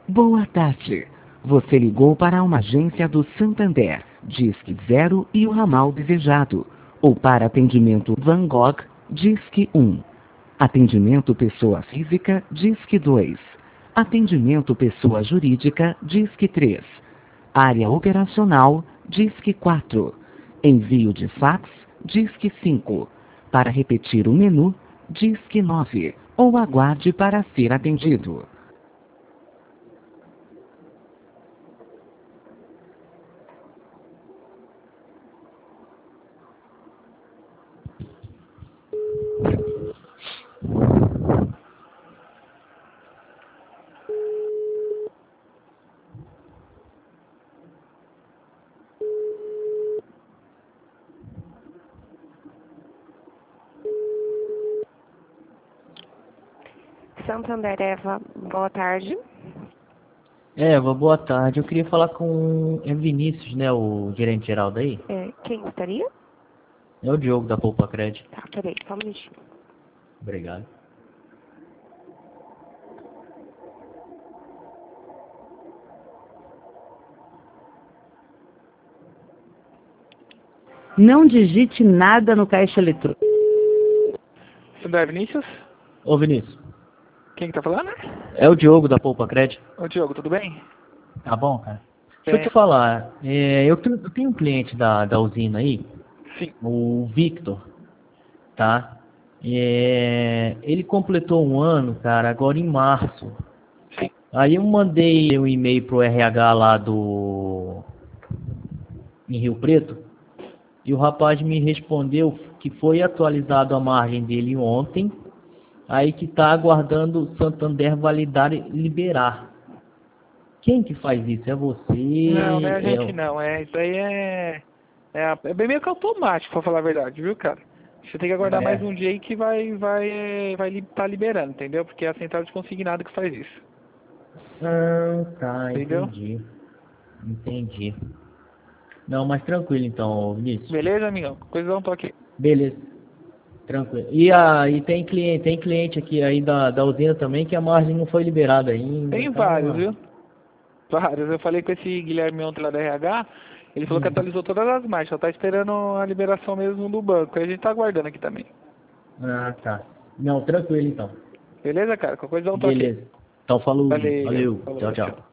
Boa tarde. Você ligou para uma agência do Santander, Disque 0 e o ramal desejado. Ou para atendimento Van Gogh, Disque 1. Atendimento pessoa física, Disque 2. Atendimento pessoa jurídica, Disque 3. Área operacional, Disque 4. Envio de fax, Disque 5. Para repetir o menu, Disque 9. Ou aguarde para ser atendido. Santander Eva, boa tarde. Eva, boa tarde. Eu queria falar com o Vinícius, né, o gerente geral daí. Quem gostaria? É o Diogo da Poupa Crédito. Tá, peraí, só um minutinho. Obrigado. Não digite nada no caixa eletrônico. Santander Vinícius? Ô Vinícius, Quem que tá falando? é o Diogo da Poupa Crédito. Ô Diogo, tudo bem? Tá bom, cara? Deixa eu te falar, eu tenho um cliente da usina aí, Sim. o Victor, tá? Ele completou um ano, cara, agora em março. Sim. Aí eu mandei um e-mail pro RH lá em Rio Preto, e o rapaz me respondeu que foi atualizado a margem dele ontem, aí que tá aguardando o Santander validar e liberar. Quem que faz isso? É você? Não, não é a gente não. Isso aí é bem meio que automático, pra falar a verdade, viu, cara? Você tem que aguardar mais um dia aí que vai tá liberando, entendeu? Porque é a central de consignado que faz isso. Ah, tá, Entendeu? Entendi. Não, mas tranquilo então, Vinícius. Beleza, amigão? Coisa dá um toque. Beleza. Tranquilo. E tem cliente aqui aí da usina também que a margem não foi liberada ainda. Tem tá? vários, viu? Vários. Eu falei com esse Guilherme ontem lá da RH, ele falou que atualizou todas as margens, só tá esperando a liberação mesmo do banco. Aí a gente tá aguardando aqui também. Ah, tá. Não, tranquilo então. Beleza, cara? Qualquer coisa dá um toque. Beleza. Então falou. Valeu. Valeu. Falou, Tchau, tchau. tchau.